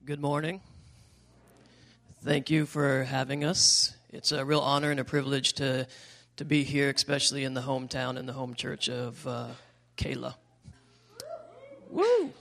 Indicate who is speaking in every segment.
Speaker 1: Good morning. Thank you for having us. It's a real honor and a privilege to be here, especially in the hometown and the home church of Kayla. Woo!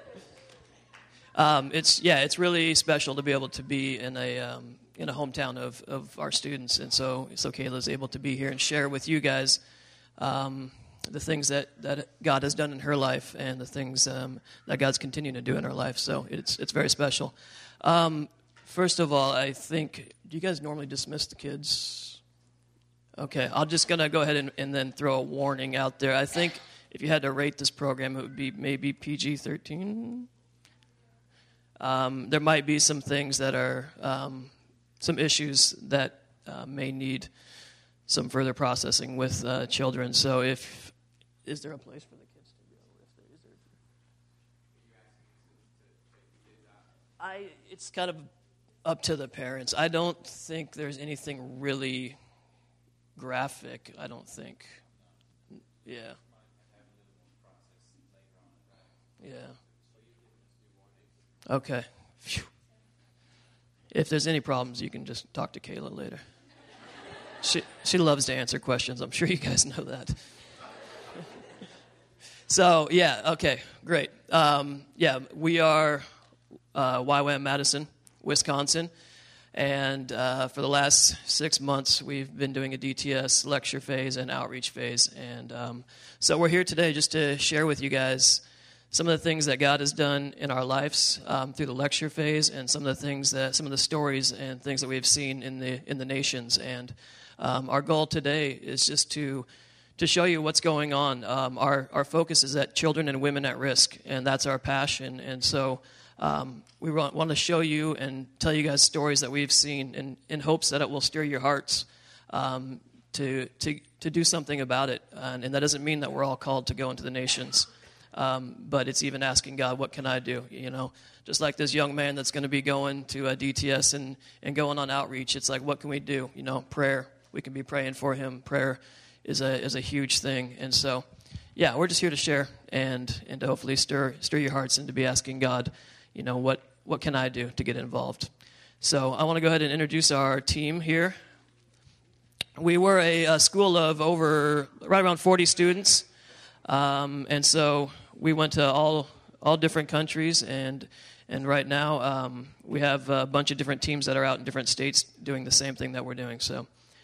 Speaker 1: It's really special to be able to be in a hometown of our students, and so Kayla's able to be here and share with you guys the things that God has done in her life and the things that God's continuing to do in her life. So it's very special. First of all, I think, do you guys normally dismiss the kids? Okay, I'm just going to go ahead and then throw a warning out there. I think if you had to rate this program, it would be maybe PG-13. There might be some things that are, some issues that may need some further processing with children. So is there a place for the kids to go? It's kind of up to the parents. I don't think there's anything really graphic, I don't think. Yeah. Yeah. Okay. Phew. If there's any problems, you can just talk to Kayla later. She loves to answer questions. I'm sure you guys know that. So, yeah, okay, great. We are YWAM Madison, Wisconsin. And for the last 6 months, we've been doing a DTS lecture phase and outreach phase. And so we're here today just to share with you guys some of the things that God has done in our lives through the lecture phase, and some of the stories and things that we've seen in the nations. And our goal today is just to show you what's going on. Our focus is at children and women at risk, and that's our passion. And so we want to show you and tell you guys stories that we've seen in hopes that it will stir your hearts to do something about it. And that doesn't mean that we're all called to go into the nations. But it's even asking God, what can I do? You know, just like this young man that's going to be going to a DTS and going on outreach. It's like, what can we do? You know, prayer. We can be praying for him. Prayer is a huge thing. And so, yeah, we're just here to share and to hopefully stir your hearts and to be asking God, you know, what can I do to get involved? So I want to go ahead and introduce our team here. We were a school of right around 40 students. And so we went to all different countries, and right now we have a bunch of different teams that are out in different states doing the same thing that we're doing. So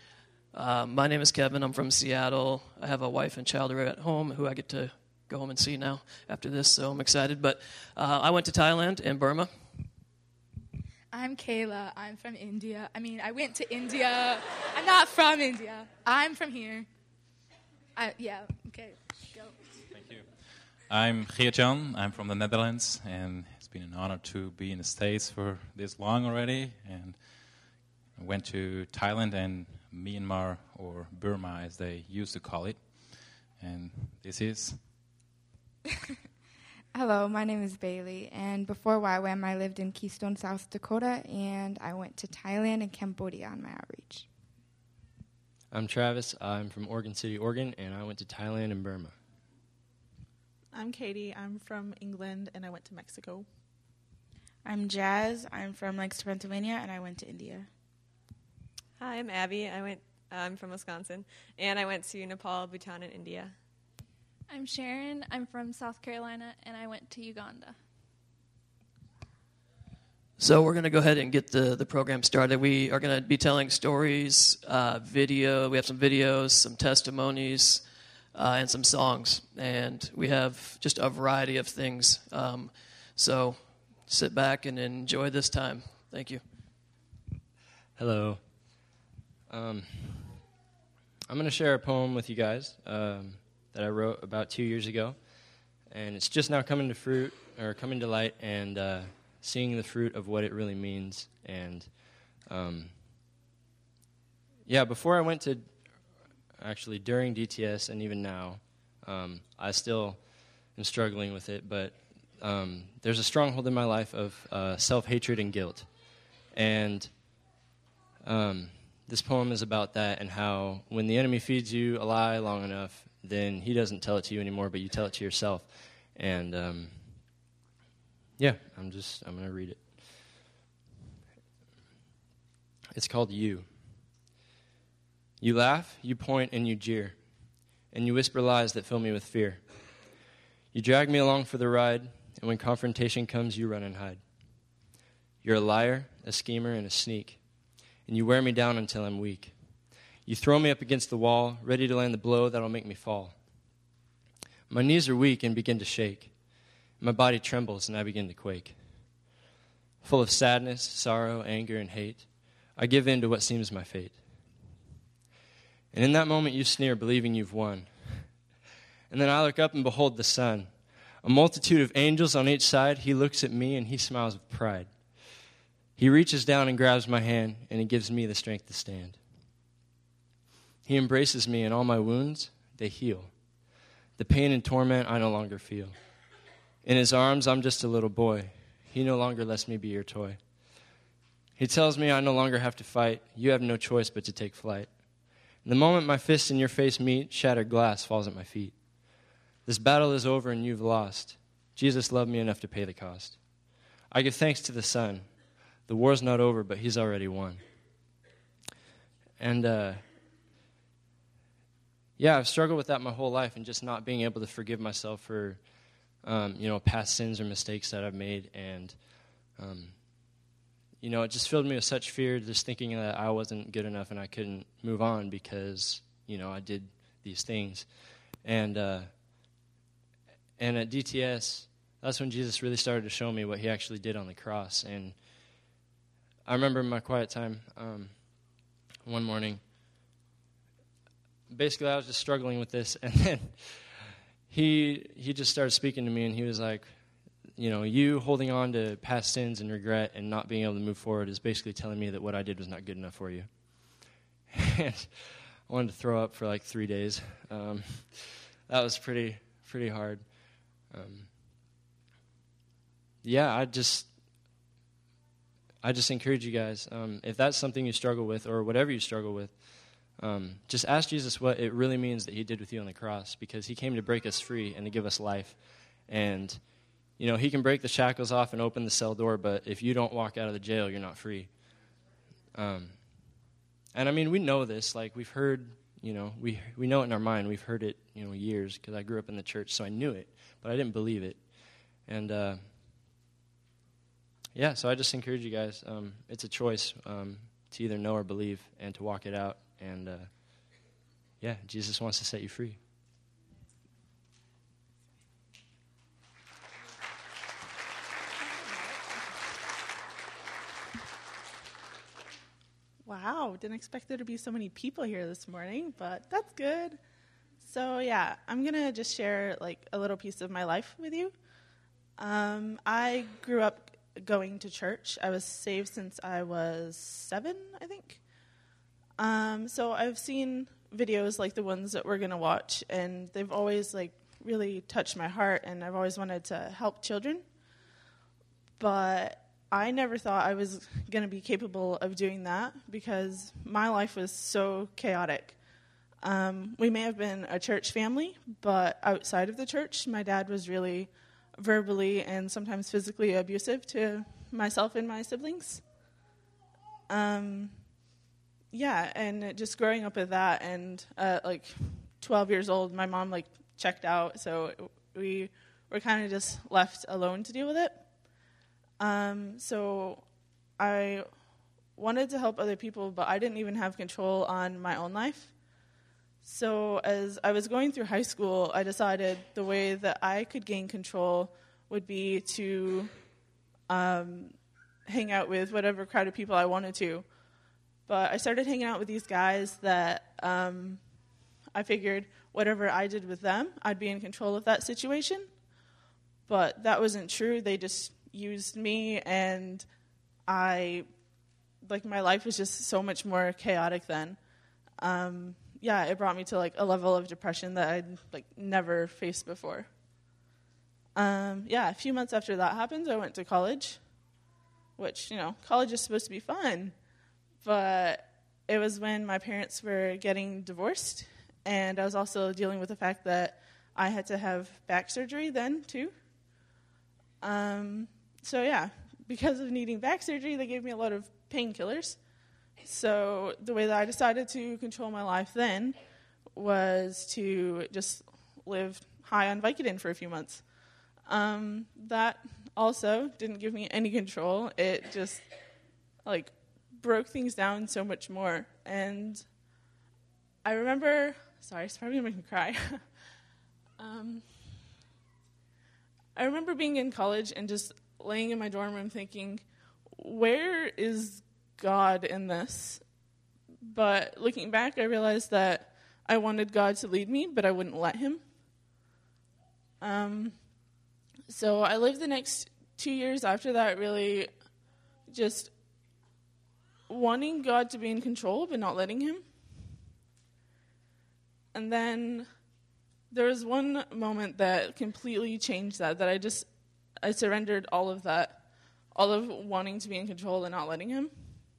Speaker 1: my name is Kevin. I'm from Seattle. I have a wife and child at home who I get to go home and see now after this, so I'm excited. But I went to Thailand and Burma.
Speaker 2: I'm Kayla. I'm from India. I went to India. I'm not from India. I'm from here. Okay.
Speaker 3: Thank you. I'm Geert-Jan. I'm from the Netherlands, and it's been an honor to be in the States for this long already. And I went to Thailand and Myanmar, or Burma as they used to call it. And this is...
Speaker 4: Hello, my name is Bailey, and before YWAM I lived in Keystone, South Dakota, and I went to Thailand and Cambodia on my outreach.
Speaker 5: I'm Travis. I'm from Oregon City, Oregon, and I went to Thailand and Burma.
Speaker 6: I'm Katie. I'm from England, and I went to Mexico.
Speaker 7: I'm Jazz. I'm from Lancaster, Pennsylvania, and I went to India.
Speaker 8: Hi, I'm Abby. I'm from Wisconsin, and I went to Nepal, Bhutan, and India.
Speaker 9: I'm Sharon. I'm from South Carolina, and I went to Uganda.
Speaker 1: So we're going to go ahead and get the program started. We are going to be telling stories, video. We have some videos, some testimonies, and some songs. And we have just a variety of things. So sit back and enjoy this time. Thank you.
Speaker 5: Hello. I'm going to share a poem with you guys that I wrote about 2 years ago. And it's just now coming to light, and seeing the fruit of what it really means. And before I went to, actually during DTS and even now, I still am struggling with it, but there's a stronghold in my life of self-hatred and guilt. And this poem is about that, and how when the enemy feeds you a lie long enough, then he doesn't tell it to you anymore, but you tell it to yourself. And I'm going to read it. It's called you. You laugh, you point, and you jeer, and you whisper lies that fill me with fear. You drag me along for the ride, and when confrontation comes, you run and hide. You're a liar, a schemer, and a sneak, and you wear me down until I'm weak. You throw me up against the wall, ready to land the blow that'll make me fall. My knees are weak and begin to shake. My body trembles and I begin to quake. Full of sadness, sorrow, anger, and hate, I give in to what seems my fate. And in that moment you sneer, believing you've won. And then I look up and behold the sun. A multitude of angels on each side. He looks at me and he smiles with pride. He reaches down and grabs my hand, and he gives me the strength to stand. He embraces me, and all my wounds, they heal. The pain and torment I no longer feel. In his arms, I'm just a little boy. He no longer lets me be your toy. He tells me I no longer have to fight. You have no choice but to take flight. And the moment my fists and your face meet, shattered glass falls at my feet. This battle is over and you've lost. Jesus loved me enough to pay the cost. I give thanks to the Son. The war's not over, but he's already won. And, I've struggled with that my whole life and just not being able to forgive myself for, past sins or mistakes that I've made. And, it just filled me with such fear, just thinking that I wasn't good enough and I couldn't move on because, I did these things. And at DTS, that's when Jesus really started to show me what he actually did on the cross. And I remember in my quiet time one morning, basically I was just struggling with this, and then he just started speaking to me, and he was like, you holding on to past sins and regret and not being able to move forward is basically telling me that what I did was not good enough for you. And I wanted to throw up for like 3 days. That was pretty hard. I just encourage you guys, if that's something you struggle with or whatever you struggle with, just ask Jesus what it really means that he did with you on the cross, because he came to break us free and to give us life. And, he can break the shackles off and open the cell door, but if you don't walk out of the jail, you're not free. And we know this. Like, we've heard, we know it in our mind. We've heard it, years, because I grew up in the church, so I knew it, but I didn't believe it. And, so I just encourage you guys. It's a choice to either know or believe and to walk it out. And, Jesus wants to set you free.
Speaker 6: Wow, didn't expect there to be so many people here this morning, but that's good. So, I'm going to just share, a little piece of my life with you. I grew up going to church. I was saved since I was 7, I think. So I've seen videos like the ones that we're going to watch, and they've always, really touched my heart, and I've always wanted to help children. But I never thought I was going to be capable of doing that because my life was so chaotic. We may have been a church family, but outside of the church, my dad was really verbally and sometimes physically abusive to myself and my siblings. And just growing up with that, and 12 years old, my mom checked out, so we were kind of just left alone to deal with it. So I wanted to help other people, but I didn't even have control on my own life. So as I was going through high school, I decided the way that I could gain control would be to hang out with whatever crowd of people I wanted to. But I started hanging out with these guys that I figured whatever I did with them, I'd be in control of that situation. But that wasn't true. They just used me, and my life was just so much more chaotic then. It brought me to a level of depression that I'd never faced before. A few months after that happened, I went to college, which, college is supposed to be fun. But it was when my parents were getting divorced, and I was also dealing with the fact that I had to have back surgery then, too. Because of needing back surgery, they gave me a lot of painkillers So the way that I decided to control my life then was to just live high on Vicodin for a few months. That also didn't give me any control. It just broke things down so much more. And I remember, sorry, it's probably gonna make me cry. I remember being in college and just laying in my dorm room thinking, where is God in this? But looking back, I realized that I wanted God to lead me, but I wouldn't let him. So I lived the next 2 years after that really just wanting God to be in control, but not letting him. And then there was one moment that completely changed that I surrendered all of that, all of wanting to be in control and not letting him.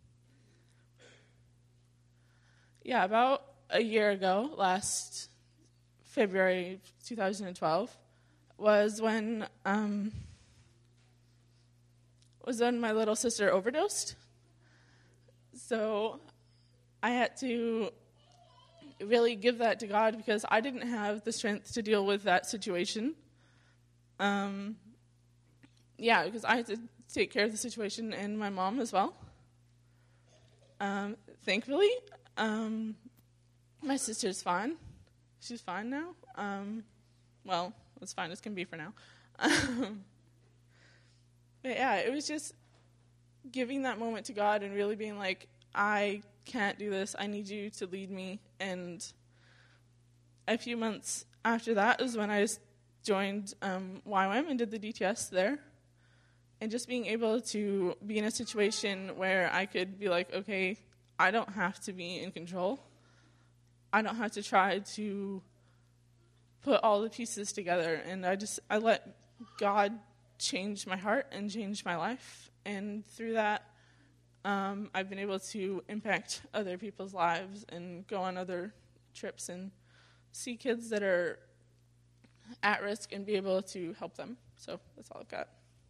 Speaker 6: Yeah, about a year ago, last February 2012, was when my little sister overdosed. So I had to really give that to God because I didn't have the strength to deal with that situation. Because I had to take care of the situation and my mom as well. Thankfully, my sister's fine. She's fine now. Well, as fine as can be for now. But yeah, it was just giving that moment to God and really being like, I can't do this. I need you to lead me. And a few months after that is when I joined YWAM and did the DTS there. And just being able to be in a situation where I could be like, okay, I don't have to be in control. I don't have to try to put all the pieces together. And I let God change my heart and change my life. And through that, I've been able to impact other people's lives and go on other trips and see kids that are at risk and be able to help them. So that's all I've got.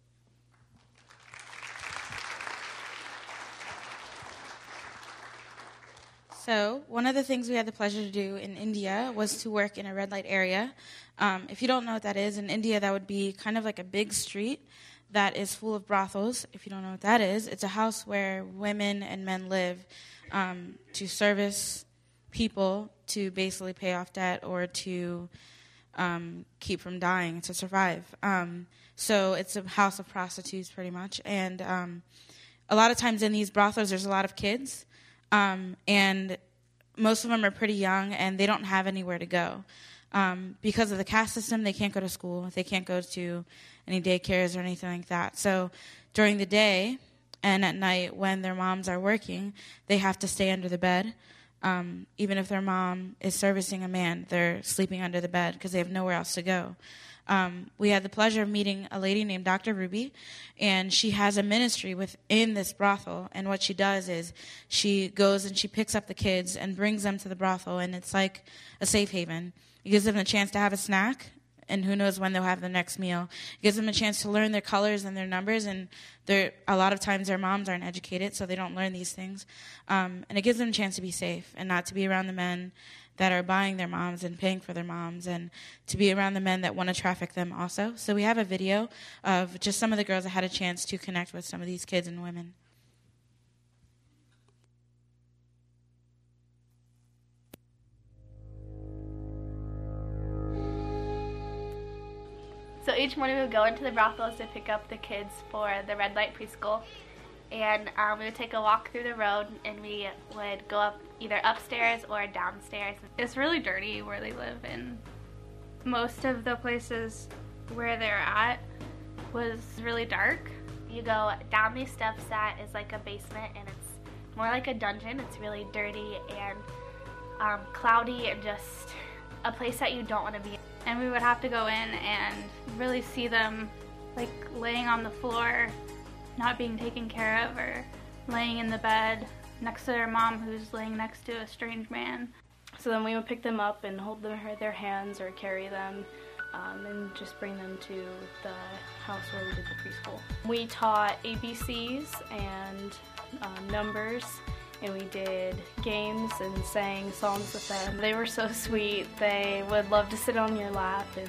Speaker 7: So one of the things we had the pleasure to do in India was to work in a red light area. If you don't know what that is, in India that would be kind of like a big street that is full of brothels. If you don't know what that is, it's a house where women and men live to service people, to basically pay off debt or to keep from dying, to survive. So it's a house of prostitutes pretty much. And a lot of times in these brothels there's a lot of kids. And most of them are pretty young, and they don't have anywhere to go. Because of the caste system, they can't go to school. They can't go to any daycares or anything like that. So during the day and at night when their moms are working, they have to stay under the bed. Even if their mom is servicing a man, they're sleeping under the bed because they have nowhere else to go. We had the pleasure of meeting a lady named Dr. Ruby, and she has a ministry within this brothel, and what she does is she goes and she picks up the kids and brings them to the brothel, and it's like a safe haven. It gives them a chance to have a snack, and who knows when they'll have the next meal. It gives them a chance to learn their colors and their numbers, and a lot of times their moms aren't educated, so they don't learn these things. And it gives them a chance to be safe and not to be around the men that are buying their moms and paying for their moms, and to be around the men that want to traffic them also. So we have a video of just some of the girls that had a chance to connect with some of these kids and women.
Speaker 10: So each morning we would go into the brothels to pick up the kids for the red light preschool. And we would take a walk through the road, and we would go up either upstairs or downstairs.
Speaker 9: It's really dirty where they live, and most of the places where they're at was really dark.
Speaker 10: You go down these steps that is like a basement, and it's more like a dungeon. It's really dirty and cloudy and just a place that you don't want to be.
Speaker 9: And we would have to go in and really see them like laying on the floor, not being taken care of, or laying in the bed next to their mom who's laying next to a strange man.
Speaker 11: So then we would pick them up and hold their hands or carry them and just bring them to the house where we did the preschool. We taught ABCs and numbers and we did games and sang songs with them. They were so sweet. They would love to sit on your lap, and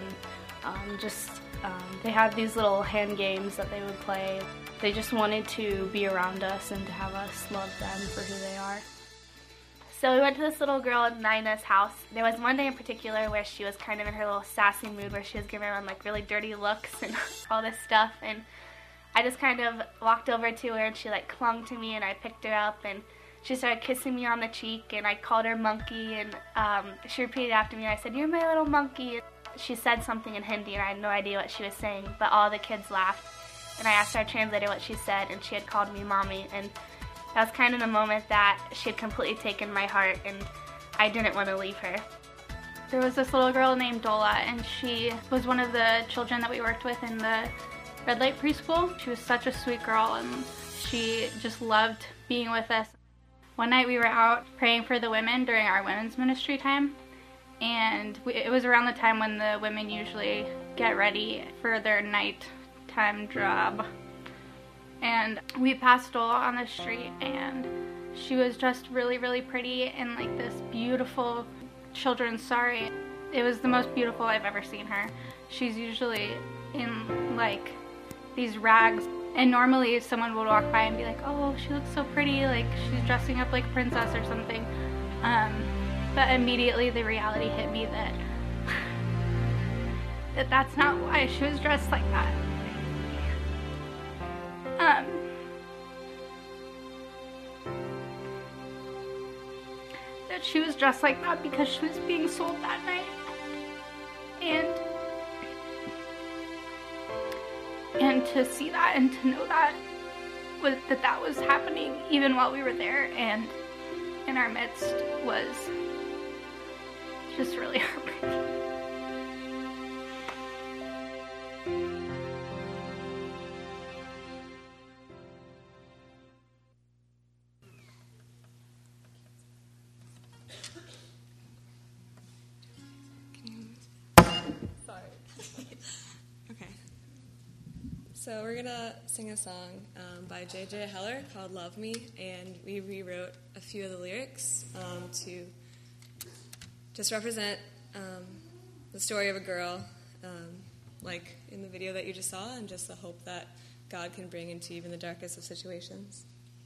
Speaker 11: they had these little hand games that they would play. They just wanted to be around us and to have us love them for who they are.
Speaker 10: So we went to this little girl in Nina's house. There was one day in particular where she was kind of in her little sassy mood where she was giving everyone like really dirty looks and all this stuff. And I just kind of walked over to her and she like clung to me and I picked her up and she started kissing me on the cheek and I called her monkey and she repeated after me and I said, "You're my little monkey." She said something in Hindi and I had no idea what she was saying, but all the kids laughed. And I asked our translator what she said and she had called me mommy, and that was kind of the moment that she had completely taken my heart and I didn't want to leave her.
Speaker 9: There was this little girl named Dola, and she was one of the children that we worked with in the Red Light Preschool. She was such a sweet girl, and she just loved being with us. One night we were out praying for the women during our women's ministry time, and it was around the time when the women usually get ready for their nighttime job. And we passed Dola on the street, and she was just really, really pretty in like this beautiful children's sari. It was the most beautiful I've ever seen her. She's usually in like these rags, and normally someone would walk by and be like, "Oh, she looks so pretty, like she's dressing up like a princess or something." But immediately the reality hit me that that's not why she was dressed like that. That she was dressed like that because she was being sold that night, and to see that and to know that was happening even while we were there and in our midst was just really heartbreaking.
Speaker 8: So we're gonna sing a song by J.J. Heller called "Love Me," and we rewrote a few of the lyrics to just represent the story of a girl, like in the video that you just saw, and just the hope that God can bring into even the darkest of situations.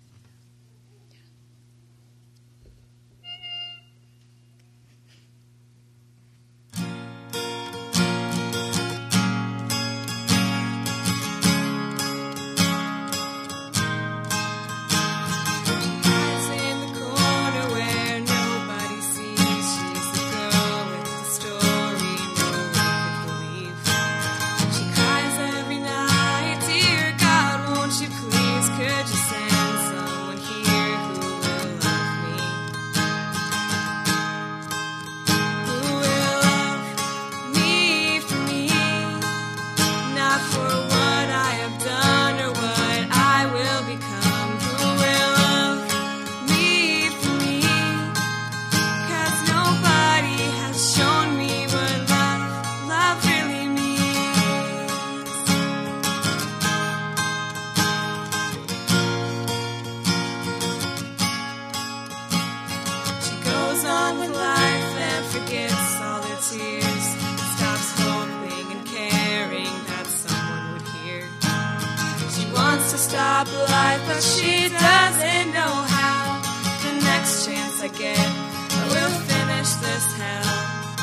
Speaker 12: Stop life, but she doesn't know how. The next chance I get, I will finish this hell.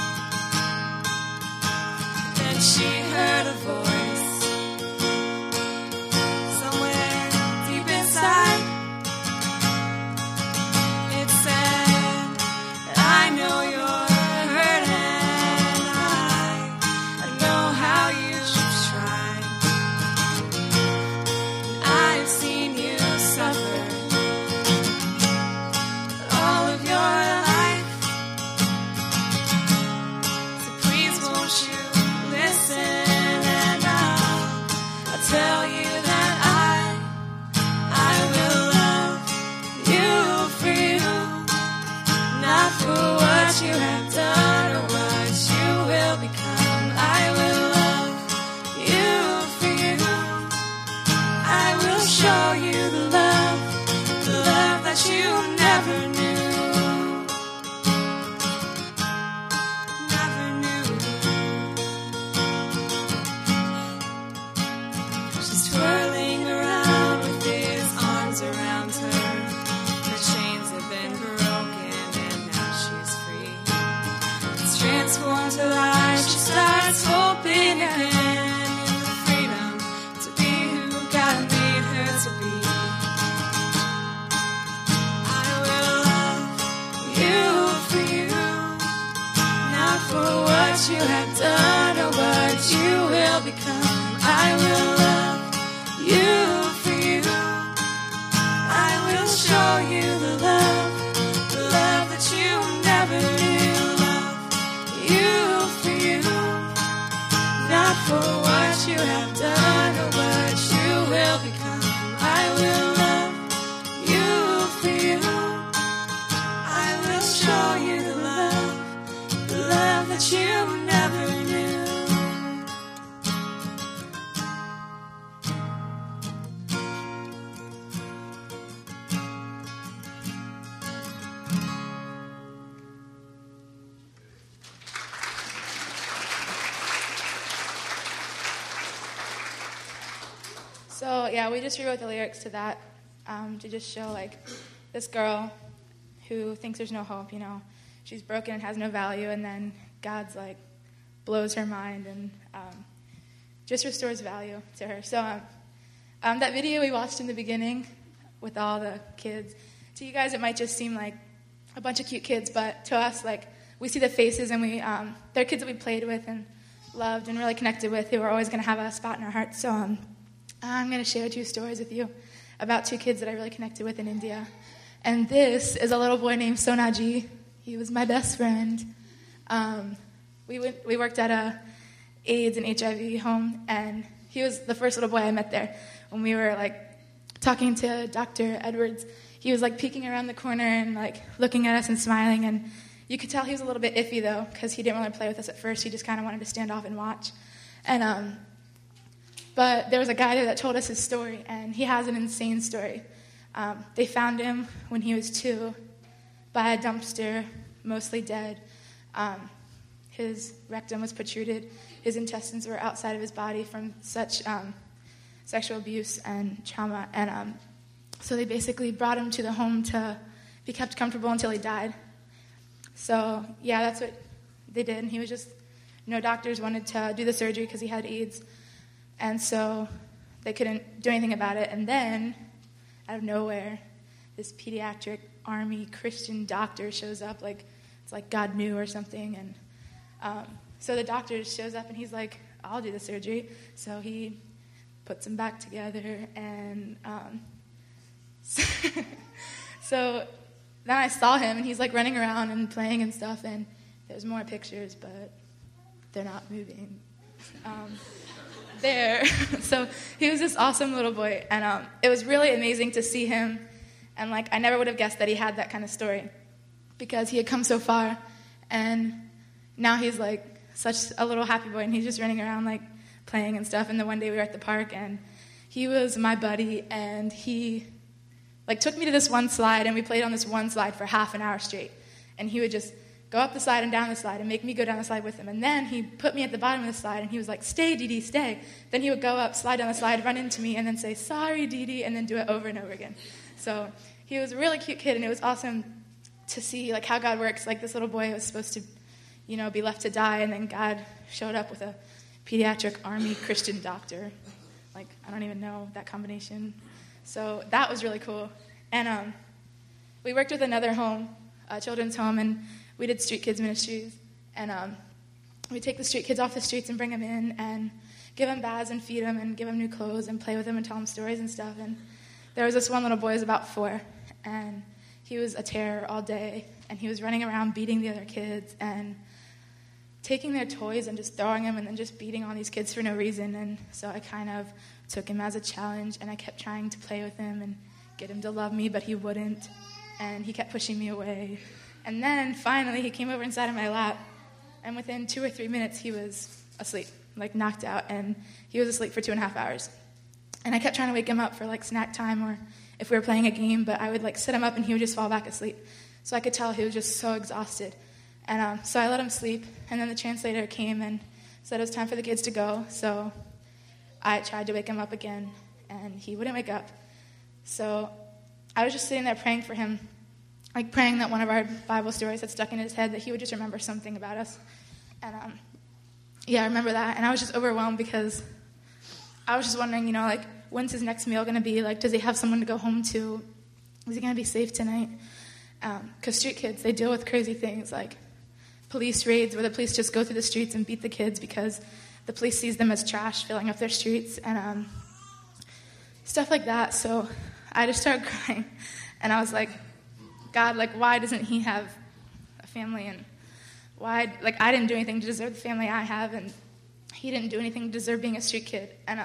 Speaker 12: Then she heard a voice somewhere deep inside. It said, I know you're hurt and I know how you've tried. I've seen you suffer. what you have done or what you will become. I will love you for you. I will show you the love that you never knew. Love you for you, not for what you have done or what you will become. I will love you for you. I will show you the love that you never knew.
Speaker 2: So yeah, we just rewrote the lyrics to that to just show like this girl who thinks there's no hope, you know. She's broken and has no value, and then God's like blows her mind and just restores value to her. So that video we watched in the beginning with all the kids, to you guys it might just seem like a bunch of cute kids, but to us, like, we see the faces, and they're kids that we played with and loved and really connected with, who are always going to have a spot in our hearts. So I'm going to share 2 stories with you about 2 kids that I really connected with in India. And this is a little boy named Sonaji. He was my best friend. We worked at a AIDS and HIV home, and he was the first little boy I met there. When we were like talking to Dr. Edwards, he was like peeking around the corner and like looking at us and smiling, and you could tell he was a little bit iffy though, because he didn't really play with us at first. He just kind of wanted to stand off and watch. And but there was a guy there that told us his story, and he has an insane story. They found him when he was 2 by a dumpster, mostly dead. His rectum was protruded. His intestines were outside of his body from such sexual abuse and trauma. And so they basically brought him to the home to be kept comfortable until he died. So, yeah, that's what they did. And he was just, no doctors wanted to do the surgery because he had AIDS. And so they couldn't do anything about it. And then, out of nowhere, this pediatric army Christian doctor shows up, like it's like God knew or something. And so the doctor shows up, and he's like, I'll do the surgery. So he puts him back together. And so then I saw him, and he's like running around and playing and stuff. And there's more pictures, but they're not moving. There. So he was this awesome little boy, and it was really amazing to see him, and like I never would have guessed that he had that kind of story, because he had come so far, and now he's like such a little happy boy, and he's just running around like playing and stuff. And then one day we were at the park, and he was my buddy, and he like took me to this one slide, and we played on this one slide for half an hour straight, and he would just go up the slide and down the slide and make me go down the slide with him. And then he put me at the bottom of the slide, and he was like, stay, Dee, stay. Then he would go up, slide down the slide, run into me, and then say, sorry, Dee, and then do it over and over again. So he was a really cute kid, and it was awesome to see like how God works. Like this little boy was supposed to, you know, be left to die, and then God showed up with a pediatric army Christian doctor. Like, I don't even know that combination. So that was really cool. And we worked with another home, a children's home, and we did Street Kids Ministries, and we take the street kids off the streets and bring them in and give them baths and feed them and give them new clothes and play with them and tell them stories and stuff. And there was this one little boy who was about 4, and he was a terror all day, and he was running around beating the other kids and taking their toys and just throwing them and then just beating all these kids for no reason. And so I kind of took him as a challenge, and I kept trying to play with him and get him to love me, but he wouldn't, and he kept pushing me away. And then, finally, he came over and sat in my lap, and within 2 or 3 minutes, he was asleep, like knocked out, and he was asleep for 2.5 hours. And I kept trying to wake him up for, like, snack time or if we were playing a game, but I would, like, sit him up, and he would just fall back asleep. So I could tell he was just so exhausted. And so I let him sleep, and then the translator came and said it was time for the kids to go. So I tried to wake him up again, and he wouldn't wake up. So I was just sitting there praying for him, like praying that one of our Bible stories had stuck in his head, that he would just remember something about us. And yeah, I remember that. And I was just overwhelmed because I was just wondering, you know, like, when's his next meal going to be? Like, does he have someone to go home to? Is he going to be safe tonight? Because street kids, they deal with crazy things. Like, police raids where the police just go through the streets and beat the kids because the police sees them as trash filling up their streets and stuff like that. So I just started crying, and I was like, God, like, why doesn't he have a family, and why, like, I didn't do anything to deserve the family I have, and he didn't do anything to deserve being a street kid. And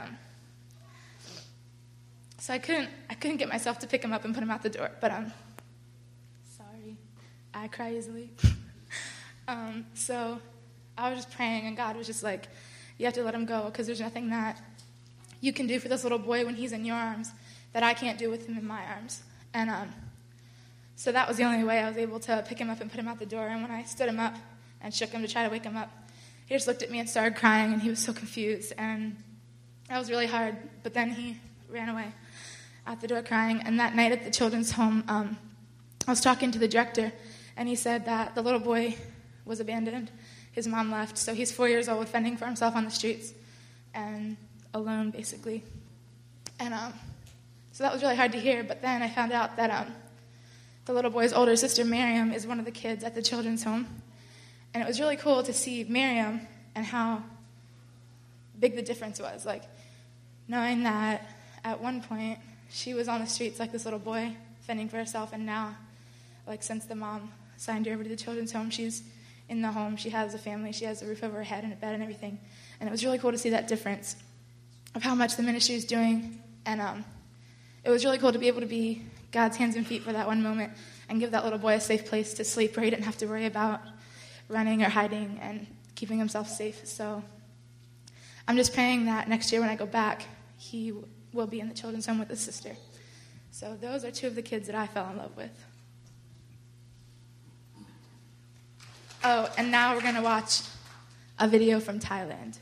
Speaker 2: so I couldn't get myself to pick him up and put him out the door, but sorry, I cry easily. So I was just praying, and God was just like, you have to let him go, because there's nothing that you can do for this little boy when he's in your arms that I can't do with him in my arms. And so that was the only way I was able to pick him up and put him out the door. And when I stood him up and shook him to try to wake him up, he just looked at me and started crying, and he was so confused. And that was really hard. But then he ran away out the door crying. And that night at the children's home, I was talking to the director, and he said that the little boy was abandoned. His mom left. So he's 4 years old, fending for himself on the streets and alone, basically. And so that was really hard to hear. But then I found out that the little boy's older sister, Miriam, is one of the kids at the children's home. And it was really cool to see Miriam and how big the difference was. Like, knowing that at one point she was on the streets like this little boy, fending for herself, and now, like, since the mom signed her over to the children's home, she's in the home, she has a family, she has a roof over her head and a bed and everything. And it was really cool to see that difference of how much the ministry is doing. And it was really cool to be able to be God's hands and feet for that one moment and give that little boy a safe place to sleep where he didn't have to worry about running or hiding and keeping himself safe. So I'm just praying that next year when I go back, he will be in the children's home with his sister. So those are two of the kids that I fell in love with. Oh, and now we're going to watch a video from Thailand.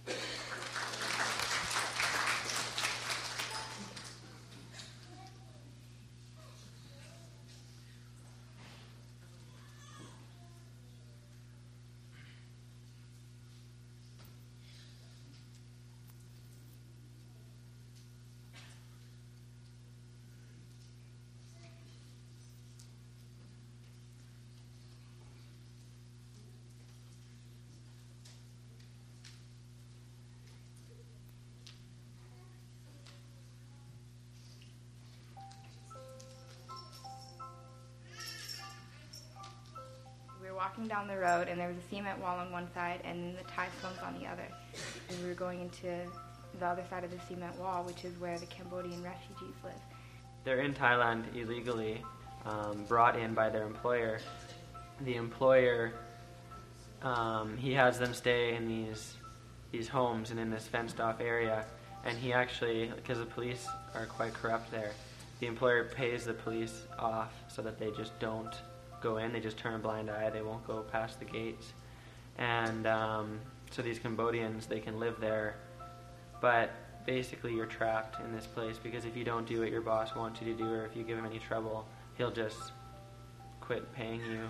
Speaker 4: Walking down the road, and there was a cement wall on one side and the Thai slums on the other. And we were going into the other side of the cement wall, which is where the Cambodian refugees live.
Speaker 13: They're in Thailand illegally, brought in by their employer. The employer, he has them stay in these homes and in this fenced-off area. And he actually, because the police are quite corrupt there, the employer pays the police off so that they just don't go in, they just turn a blind eye, they won't go past the gates. And so these Cambodians, they can live there, but basically you're trapped in this place because if you don't do what your boss wants you to do, or if you give him any trouble, he'll just quit paying you.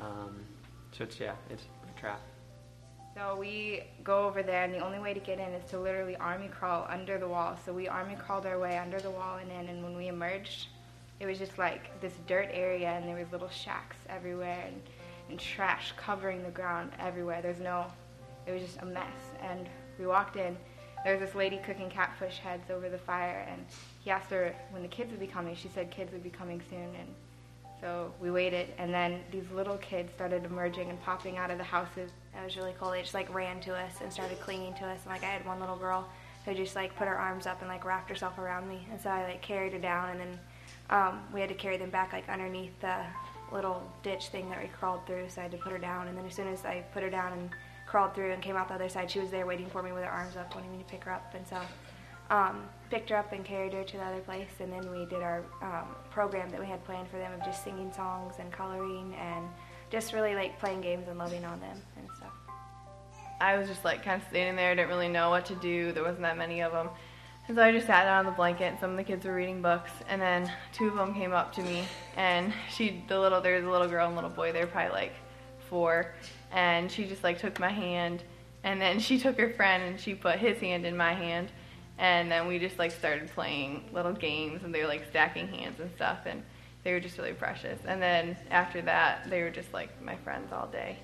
Speaker 13: So it's a trap.
Speaker 4: So we go over there, and the only way to get in is to literally army crawl under the wall. So we army crawled our way under the wall and in, and when we emerged, it was just like this dirt area, and there was little shacks everywhere and trash covering the ground everywhere. It was just a mess. And we walked in, there was this lady cooking catfish heads over the fire, and he asked her when the kids would be coming. She said kids would be coming soon, and so we waited, and then these little kids started emerging and popping out of the houses.
Speaker 14: It was really cool. They just like ran to us and started clinging to us, and like I had one little girl who just like put her arms up and like wrapped herself around me, and so I like carried her down, and then we had to carry them back like underneath the little ditch thing that we crawled through, so I had to put her down. And then as soon as I put her down and crawled through and came out the other side, she was there waiting for me with her arms up, wanting me to pick her up. And so picked her up and carried her to the other place, and then we did our program that we had planned for them of just singing songs and coloring and just really like playing games and loving on them and stuff.
Speaker 15: I was just like kind of standing there, didn't really know what to do. There wasn't that many of them. And so I just sat down on the blanket, and some of the kids were reading books, and then two of them came up to me, and there was a little girl and little boy, they were probably like 4, and she just like took my hand, and then she took her friend and she put his hand in my hand, and then we just like started playing little games, and they were like stacking hands and stuff, and they were just really precious. And then after that, they were just like my friends all day.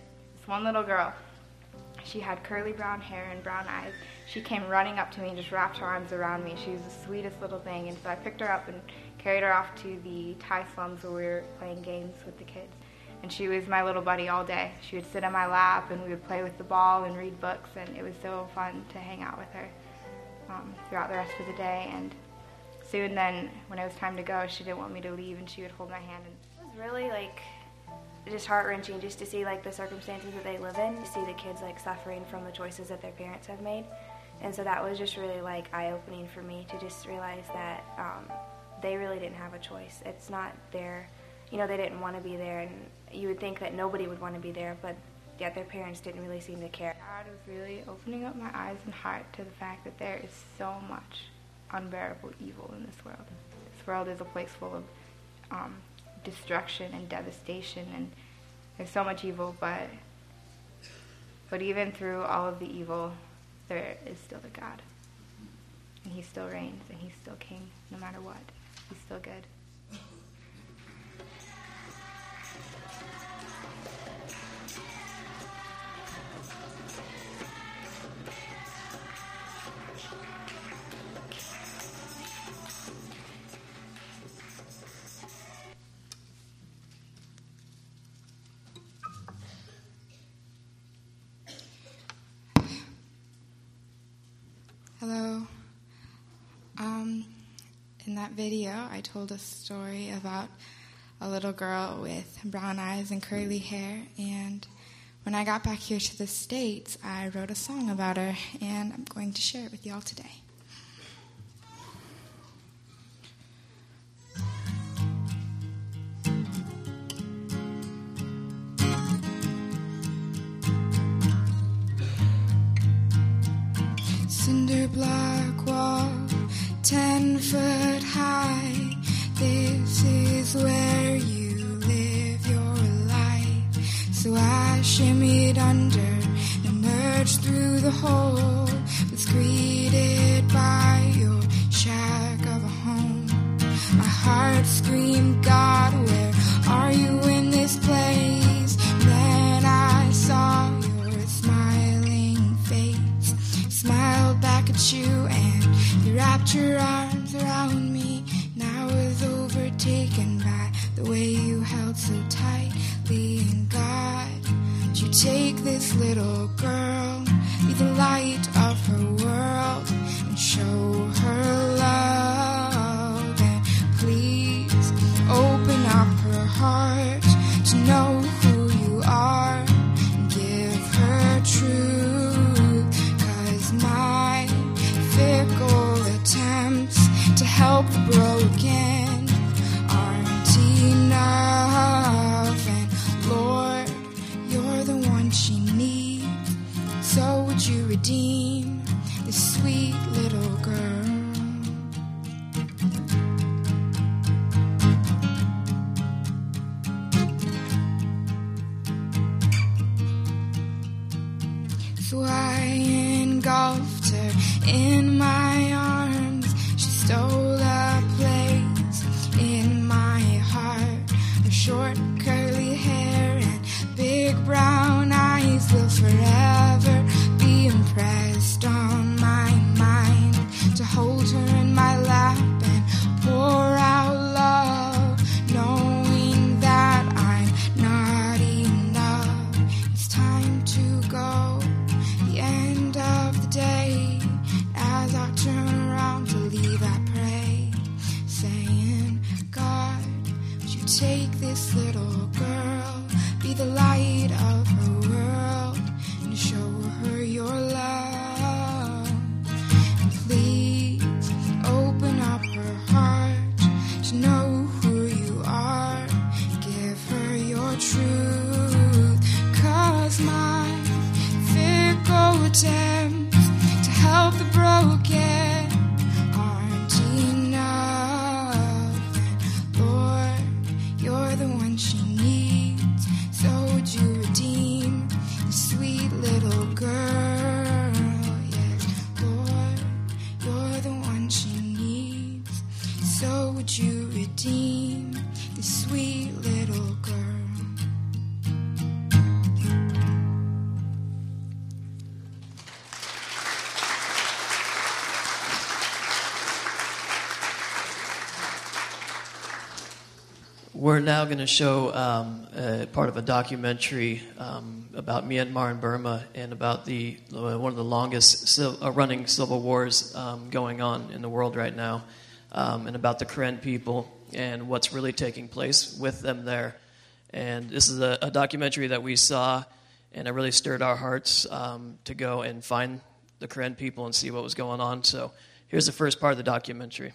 Speaker 4: one little girl. She had curly brown hair and brown eyes. She came running up to me and just wrapped her arms around me. She was the sweetest little thing. And so I picked her up and carried her off to the Thai slums where we were playing games with the kids. And she was my little buddy all day. She would sit on my lap and we would play with the ball and read books, and it was so fun to hang out with her throughout the rest of the day. And soon then, when it was time to go, she didn't want me to leave, and she would hold my hand. And
Speaker 14: it was really like just heart-wrenching just to see like the circumstances that they live in, to see the kids like suffering from the choices that their parents have made. And so that was just really like eye-opening for me to just realize that they really didn't have a choice. It's not their, they didn't want to be there, and you would think that nobody would want to be there, but yet their parents didn't really seem to care.
Speaker 4: God was really opening up my eyes and heart to the fact that there is so much unbearable evil in this world. This world is a place full of destruction and devastation, and there's so much evil, but even through all of the evil, there is still a God, and he still reigns, and he's still king no matter what. He's still good.
Speaker 16: Hello. In that video, I told a story about a little girl with brown eyes and curly hair, and when I got back here to the States, I wrote a song about her, and I'm going to share it with y'all today. Cinder block wall, 10 foot high. This is where you live your life. So I shimmied under and emerged through the hole. Was greeted by your shack of a home. My heart screamed, God, where are you in this place? Then I saw your smiling face. Smiled back at you and you wrapped your arms around me. And I was overtaken by the way you held so tightly. And God, would you take this little girl, be the light of her world, and show her love? And please open up her heart to know who you are, and give her truth. 'Cause my fickle attempts to help the broken aren't enough. And Lord, you're the one she needs. So would you redeem this sweet little girl? So I engulfed her in my arms. She stole a place in my heart. Her short curly hair and big brown eyes will forever be impressed on my mind. To hold her in my lap and pour out love, knowing that I'm not enough. It's time to go, the end of the day. As I turn around to leave, I pray, saying, God, would you take this little girl, be the light of her world, and show her your love. And please open up her heart to know who you are, give her your truth. 'Cause my fickle attempts to help the broken aren't enough. And Lord, you're the one she needs. So would you redeem the sweet little girl? Yes, Lord, you're the one she needs. So would you redeem the sweet little girl?
Speaker 1: We're now going to show part of a documentary about Myanmar and Burma and about one of the longest running civil wars going on in the world right now, and about the Karen people and what's really taking place with them there. And this is a documentary that we saw, and it really stirred our hearts to go and find the Karen people and see what was going on. So here's the first part of the documentary.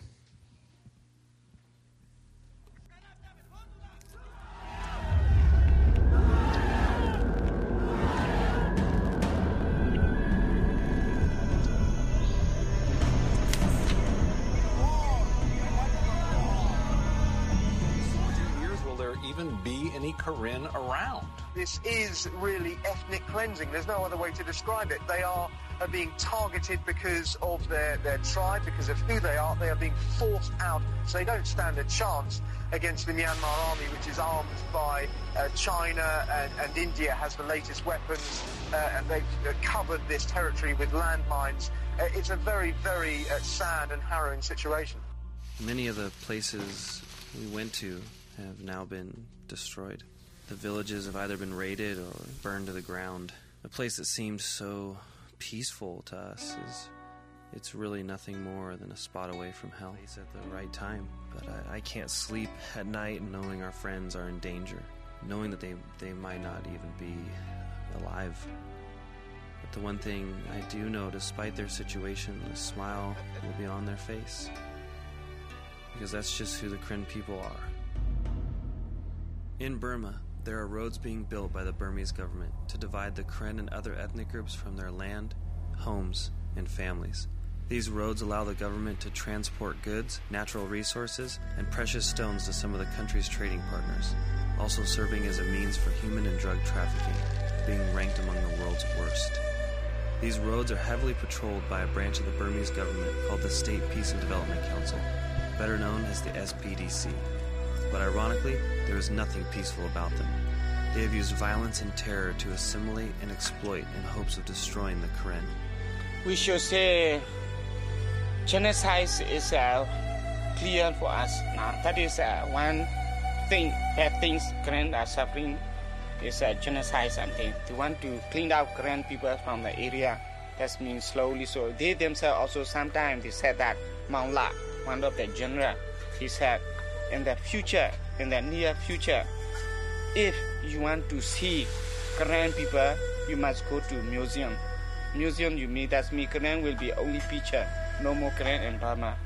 Speaker 17: Be any Karen around.
Speaker 18: This is really ethnic cleansing. There's no other way to describe it. They are being targeted because of their tribe, because of who they are. They are being forced out, so they don't stand a chance against the Myanmar army, which is armed by China, and India has the latest weapons, and they've covered this territory with landmines. It's a very, very sad and harrowing situation.
Speaker 19: Many of the places we went to have now been destroyed. The villages have either been raided or burned to the ground. A place that seems so peaceful to us it's really nothing more than a spot away from hell. It's at the right time, but I can't sleep at night knowing our friends are in danger, knowing that they might not even be alive. But the one thing I do know, despite their situation, a smile will be on their face, because that's just who the Karen people are. In Burma, there are roads being built by the Burmese government to divide the Karen and other ethnic groups from their land, homes, and families. These roads allow the government to transport goods, natural resources, and precious stones to some of the country's trading partners, also serving as a means for human and drug trafficking, being ranked among the world's worst. These roads are heavily patrolled by a branch of the Burmese government called the State Peace and Development Council, better known as the SPDC. But ironically, there is nothing peaceful about them. They have used violence and terror to assimilate and exploit in hopes of destroying the Karen.
Speaker 20: We should say genocide is clear for us now. That is one thing, bad things Karen are suffering is genocide something. They want to clean out Karen people from the area. That means slowly. So they themselves also sometimes they said that Maung La, one of the general, he said, in the future, in the near future, if you want to see Karen people, you must go to museum. Museum, you mean that's me. Karen will be only picture, no more Karen in Burma.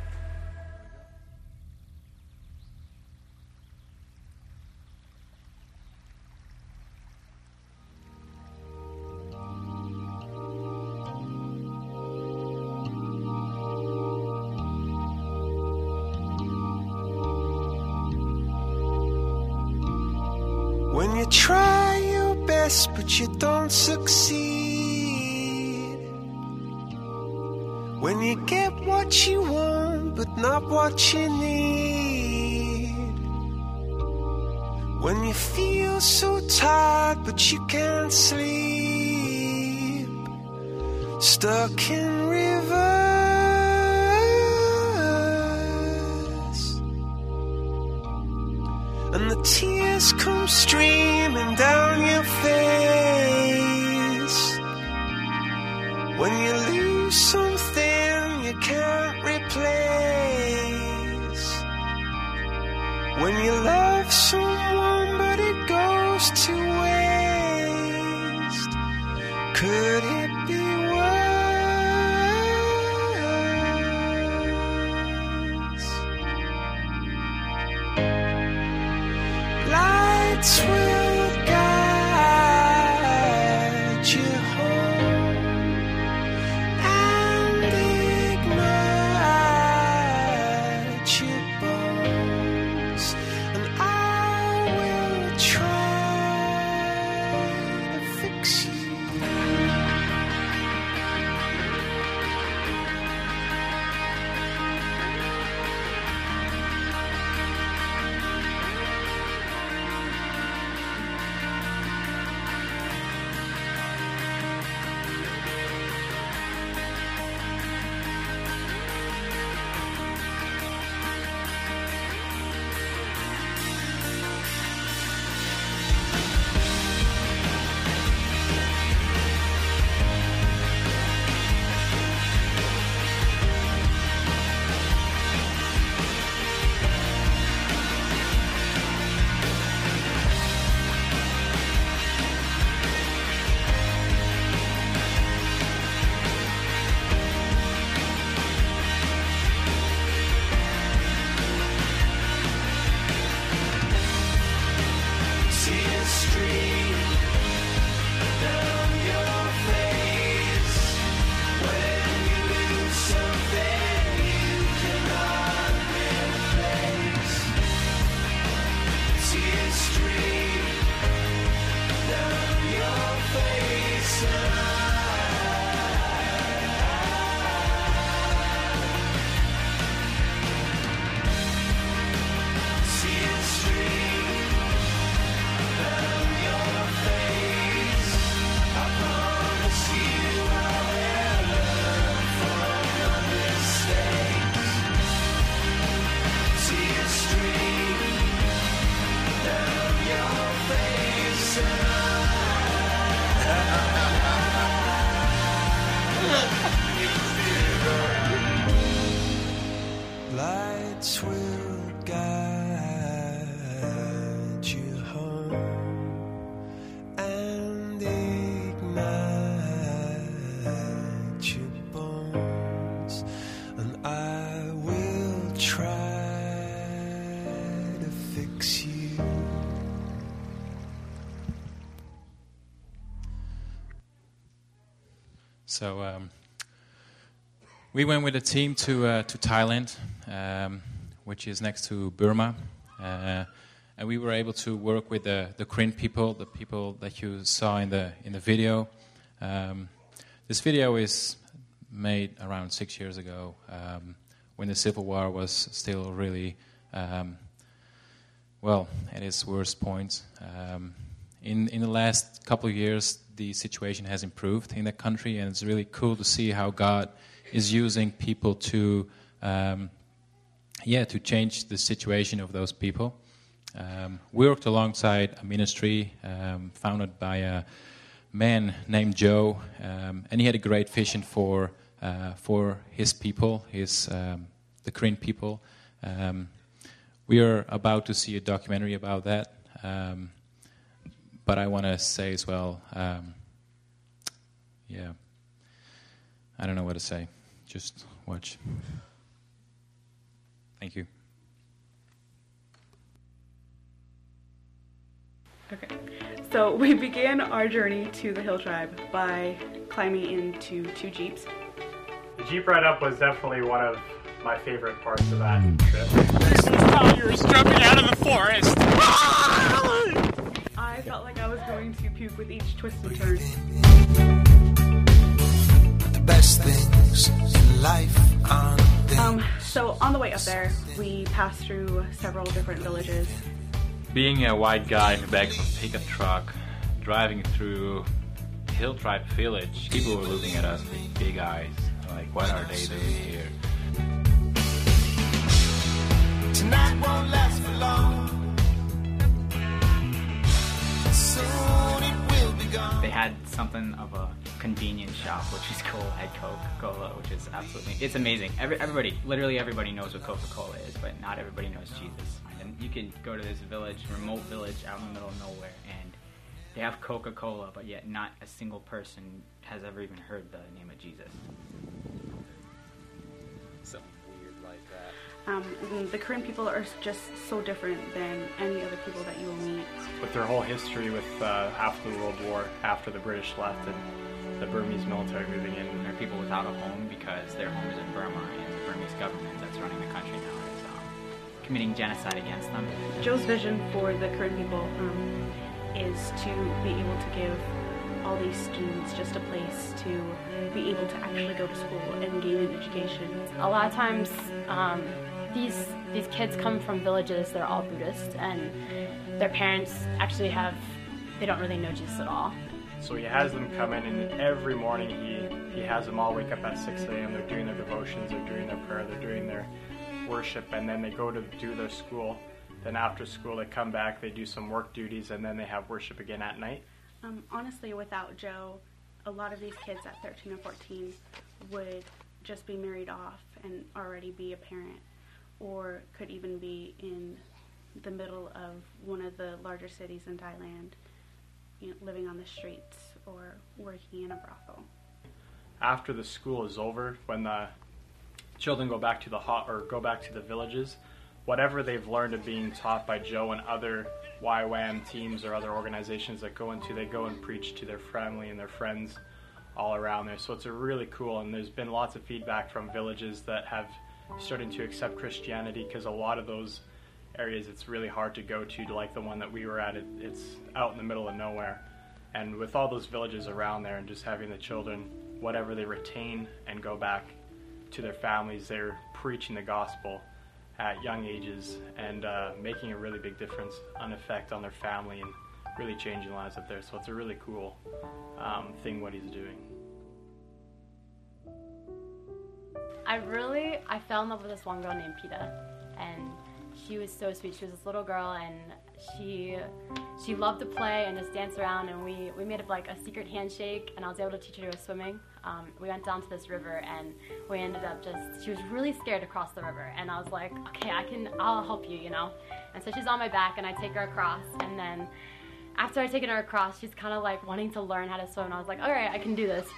Speaker 12: When you try your best but you don't succeed, when you get what you want but not what you need, when you feel so tired but you can't sleep, stuck in rivers, and the tears come streaming down your face, when you lose something you can't replace, when you love someone but it goes to waste, could it be worse? Lights will guide you home and ignite your bones, and I will try to fix you. a stream down your face. See a stream down your face. I promise you I'll learn from your mistakes. See a stream down your face. Lights will guide you home and ignite your bones, and I will try to fix you.
Speaker 3: So we went with a team to Thailand, which is next to Burma, and we were able to work with the Karen people, the people that you saw in the video. This video is made around 6 years ago, when the Civil War was still really at its worst point. In the last couple of years, the situation has improved in the country, and it's really cool to see how God is using people to change the situation of those people. We worked alongside a ministry founded by a man named Joe, and he had a great vision for his people, the Karen people. We are about to see a documentary about that. But I want to say as well, I don't know what to say. Just watch. Thank you.
Speaker 21: Okay, so we began our journey to the Hill Tribe by climbing into 2 Jeeps.
Speaker 22: The Jeep ride up was definitely one of my favorite parts of that trip.
Speaker 20: This is how you're jumping out of the forest.
Speaker 21: I felt like I was going to puke with each twist and turn.
Speaker 12: The best things in life aren't there.
Speaker 21: So on the way up there, we passed through several different villages.
Speaker 3: Being a white guy in the back of a pickup truck, driving through Hill Tribe village, people were looking at us with big eyes. Like, what are they doing here?
Speaker 12: Tonight won't last for long. Soon it will be gone.
Speaker 23: They had something of a convenience shop, which is cool. Had Coca-Cola, which is it's amazing. Literally everybody knows what Coca-Cola is, but not everybody knows Jesus. And you can go to this remote village out in the middle of nowhere, and they have Coca-Cola, but yet not a single person has ever even heard the name of Jesus.
Speaker 3: Something weird like that.
Speaker 21: The Karen people are just so different than any other people that you will meet.
Speaker 22: With their whole history with after the World War, after the British left and the Burmese military moving in.
Speaker 23: They're people without a home because their home is in Burma, and the Burmese government that's running the country now is committing genocide against them.
Speaker 21: Joe's vision for the Karen people is to be able to give all these students just a place to be able to actually go to school and gain an education.
Speaker 24: A lot of times, these kids come from villages that are all Buddhist, and their parents actually they don't really know Jesus at all.
Speaker 22: So he has them come in, and every morning he has them all wake up at 6 a.m. They're doing their devotions, they're doing their prayer, they're doing their worship, and then they go to do their school. Then after school they come back, they do some work duties, and then they have worship again at night.
Speaker 21: Honestly, without Joe, a lot of these kids at 13 or 14 would just be married off and already be a parent, or could even be in the middle of one of the larger cities in Thailand, living on the streets or working in a brothel.
Speaker 22: After the school is over, when the children go back to the villages, whatever they've learned of being taught by Joe and other YWAM teams or other organizations that they go and preach to their family and their friends all around there. So it's really cool, and there's been lots of feedback from villages that have started to accept Christianity, because a lot of those areas it's really hard to go to like the one that we were at. It's out in the middle of nowhere. And with all those villages around there and just having the children, whatever they retain and go back to their families, they're preaching the gospel at young ages and making a really big difference, an effect on their family and really changing lives up there. So it's a really cool thing what he's doing.
Speaker 24: I fell in love with this one girl named Peta, and she was so sweet. She was this little girl, and she loved to play and just dance around, and we made up like a secret handshake, and I was able to teach her to go swimming. We went down to this river, and we ended up she was really scared to cross the river, and I was like, okay, I'll help you, you know? And so she's on my back, and I take her across, and then after I've taken her across, she's kind of like wanting to learn how to swim, and I was like, all right, I can do this.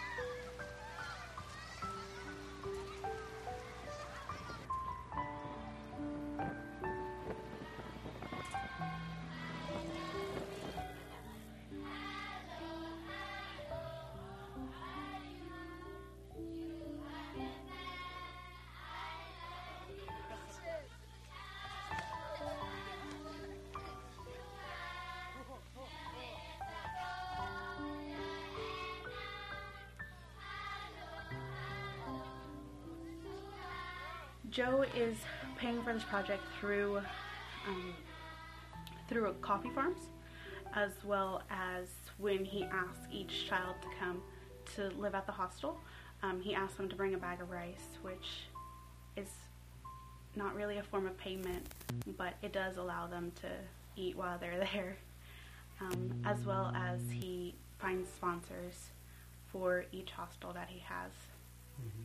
Speaker 21: Joe is paying for this project through coffee farms, as well as when he asks each child to come to live at the hostel. He asks them to bring a bag of rice, which is not really a form of payment, but it does allow them to eat while they're there, as well as he finds sponsors for each hostel that he has.
Speaker 5: Mm-hmm.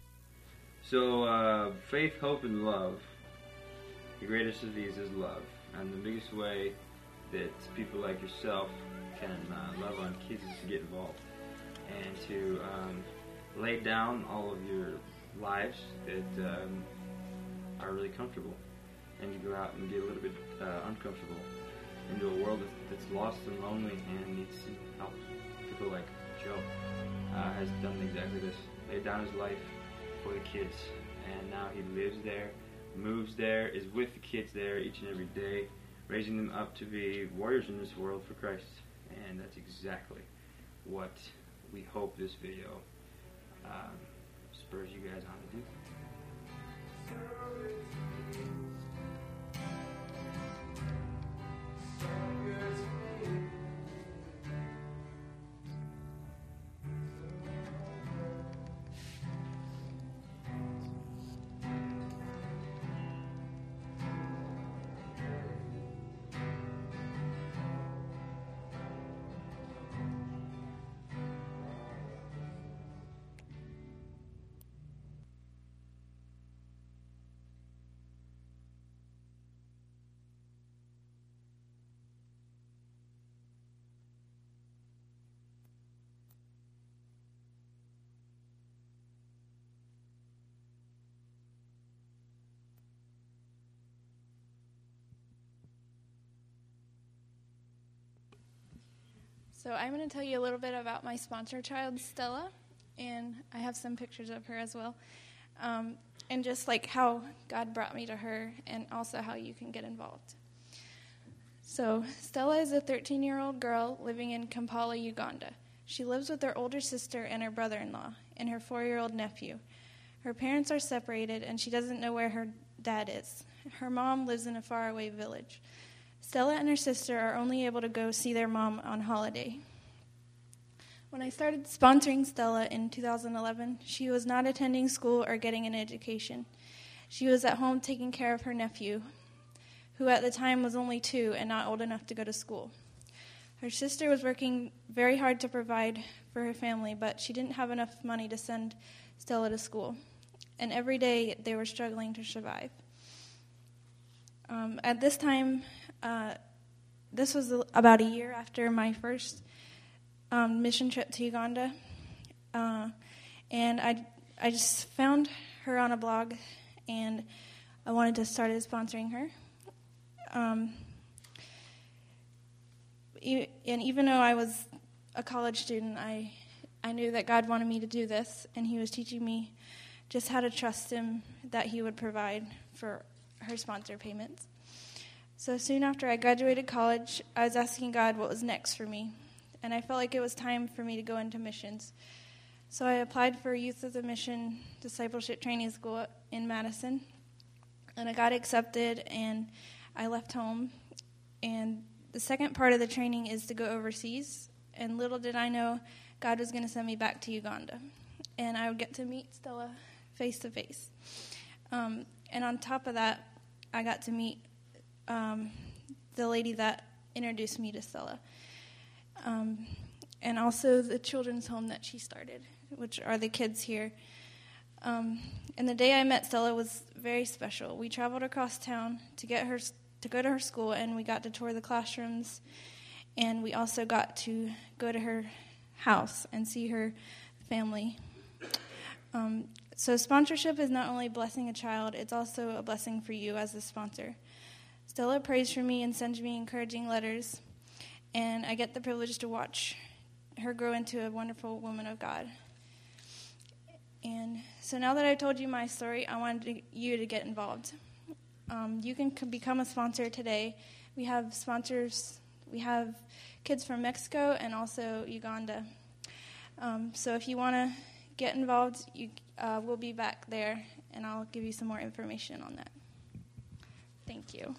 Speaker 5: So, faith, hope, and love. The greatest of these is love. And the biggest way that people like yourself can love on kids is to get involved. And to lay down all of your lives that are really comfortable. And to go out and get a little bit uncomfortable into a world that's lost and lonely and needs some help. People like Joe has done exactly this. Laid down his life for the kids, and now he lives there, moves there, is with the kids there each and every day, raising them up to be warriors in this world for Christ. And that's exactly what we hope this video spurs you guys on to do.
Speaker 2: So I'm going to tell you a little bit about my sponsor child, Stella, and I have some pictures of her as well, and just like how God brought me to her and also how you can get involved. So Stella is a 13-year-old girl living in Kampala, Uganda. She lives with her older sister and her brother-in-law and her 4-year-old nephew. Her parents are separated, and she doesn't know where her dad is. Her mom lives in a faraway village. Stella and her sister are only able to go see their mom on holiday. When I started sponsoring Stella in 2011, she was not attending school or getting an education. She was at home taking care of her nephew, who at the time was only 2 and not old enough to go to school. Her sister was working very hard to provide for her family, but she didn't have enough money to send Stella to school. And every day they were struggling to survive. At this time, this was about a year after my first mission trip to Uganda, and I just found her on a blog, and I wanted to start sponsoring her. And even though I was a college student, I knew that God wanted me to do this, and He was teaching me just how to trust Him that He would provide for her sponsor payments.
Speaker 6: So soon after I graduated college, I was asking God what was next for me, and I felt like it was time for me to go into missions. So I applied for Youth of the Mission Discipleship Training School in Madison, and I got accepted, and I left home. And the second part of the training is to go overseas, and little did I know God was going to send me back to Uganda, and I would get to meet Stella face to face. And on top of that, I got to meet the lady that introduced me to Stella, and also the children's home that she started, which are the kids here. And the day I met Stella was very special. We traveled across town to go to her school, and we got to tour the classrooms, and we also got to go to her house and see her family. So sponsorship is not only blessing a child, it's also a blessing for you as the sponsor. Stella prays for me and sends me encouraging letters, and I get the privilege to watch her grow into a wonderful woman of God. And so now that I've told you my story, I wanted you to get involved. You can become a sponsor today. We have sponsors. We have kids from Mexico and also Uganda. So if you want to get involved, we'll be back there, and I'll give you some more information on that. Thank you.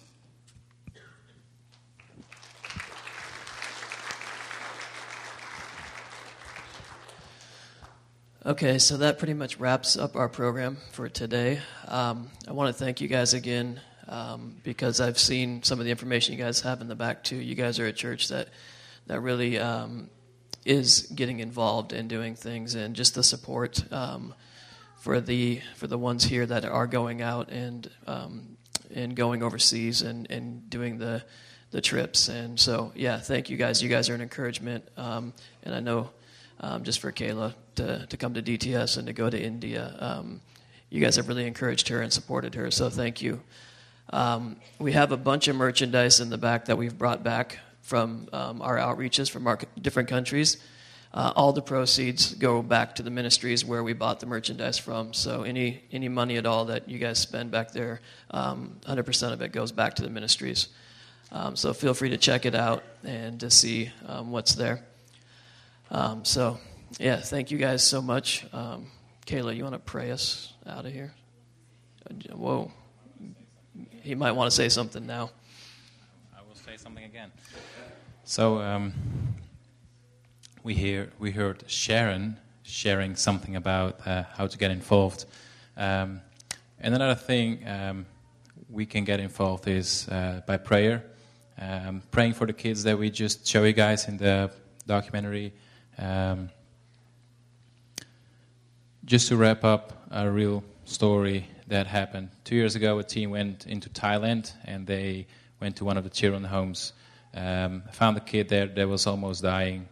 Speaker 1: Okay, so that pretty much wraps up our program for today. I want to thank you guys again because I've seen some of the information you guys have in the back too. You guys are a church that really is getting involved in doing things, and just the support for the ones here that are going out and going overseas and doing the trips. And so, yeah, thank you guys. You guys are an encouragement, and I know. Just for Kayla to come to DTS and to go to India. You guys have really encouraged her and supported her, so thank you. We have a bunch of merchandise in the back that we've brought back from our outreaches from our different countries. All the proceeds go back to the ministries where we bought the merchandise from, so any money at all that you guys spend back there, 100% of it goes back to the ministries. So feel free to check it out and to see what's there. So, yeah, thank you guys so much. Kayla, you want to pray us out of here? Whoa. He might want to say something now.
Speaker 3: I will say something again. So, we heard Sharon sharing something about how to get involved. And another thing we can get involved is by prayer. Praying for the kids that we just show you guys in the documentary. Just to wrap up a real story that happened 2 years ago, a team went into Thailand and they went to one of the children's homes. Found a kid there that was almost dying.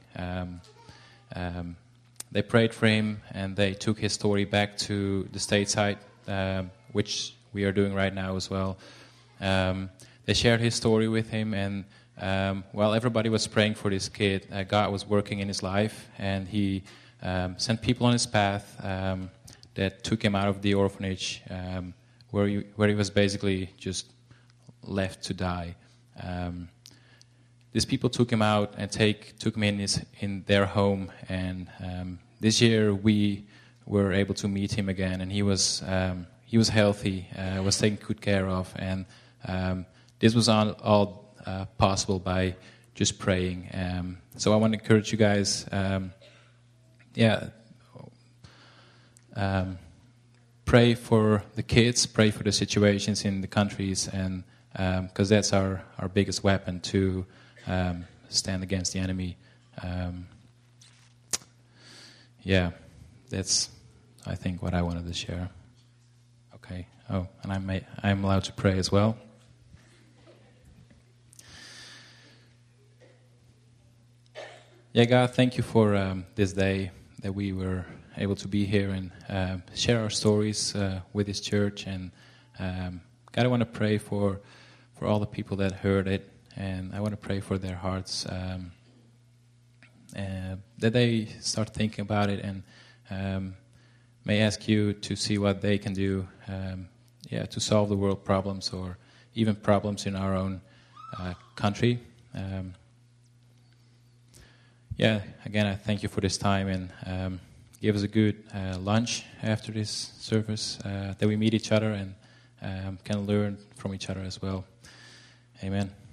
Speaker 3: They prayed for him and they took his story back to the stateside, which we are doing right now as well. They shared his story with him, and while everybody was praying for this kid, God was working in his life, and he sent people on his path that took him out of the orphanage where he was basically just left to die. These people took him out and took him in their home, and this year we were able to meet him again, and he was healthy, was taken good care of, and this was all possible by just praying. So I want to encourage you guys, pray for the kids, pray for the situations in the countries, and because that's our biggest weapon to stand against the enemy. That's I think what I wanted to share. Okay. Oh, and I'm allowed to pray as well. Yeah, God, thank you for this day that we were able to be here and share our stories with this church. And God, I want to pray for all the people that heard it, and I want to pray for their hearts, that they start thinking about it and may ask you to see what they can do, to solve the world problems or even problems in our own country. Again, I thank you for this time, and give us a good lunch after this service, that we meet each other and can learn from each other as well. Amen.